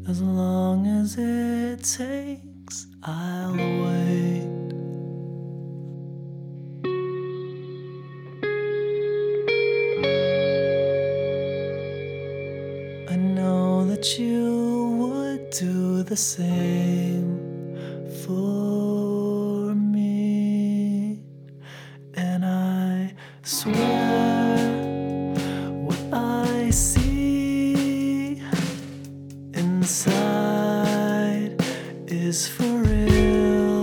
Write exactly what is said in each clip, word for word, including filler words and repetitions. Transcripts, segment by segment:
As long as it takes, I'll wait. I know that you would do the same for me, and I swear what I see inside is for real.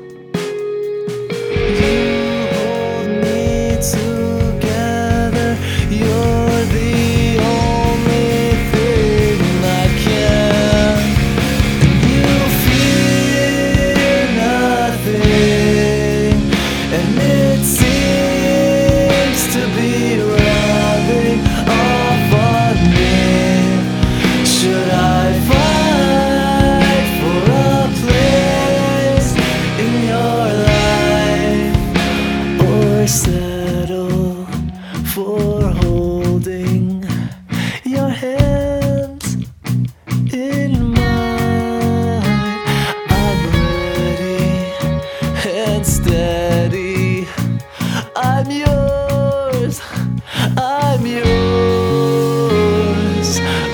You hold me together. You're the only thing I can. And you fear nothing, and it seems to be rubbing off on me. Should I fight for a place in your life, or settle for holding your hands in mine? I'm ready and steady. I'm yours, I'm yours.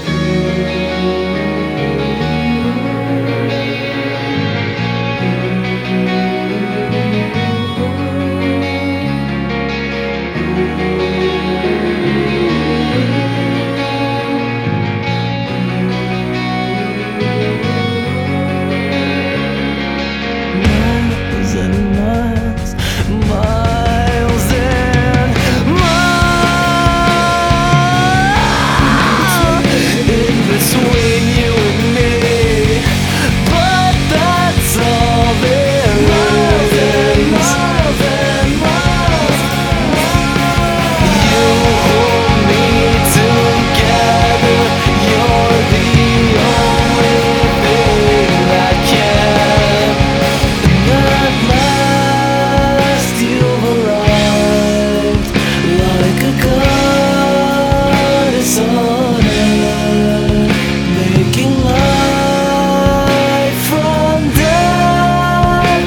Miles and miles, miles and miles in between you and me, but that's all there is. Miles and miles, you hold me together. You're the only thing that can. At last you've arrived, like a goddess on earth, making light from death,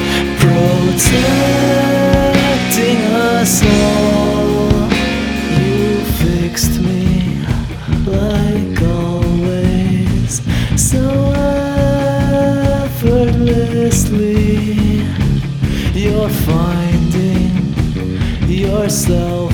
protecting us all. You fixed me like always, so effortlessly. You're finding yourself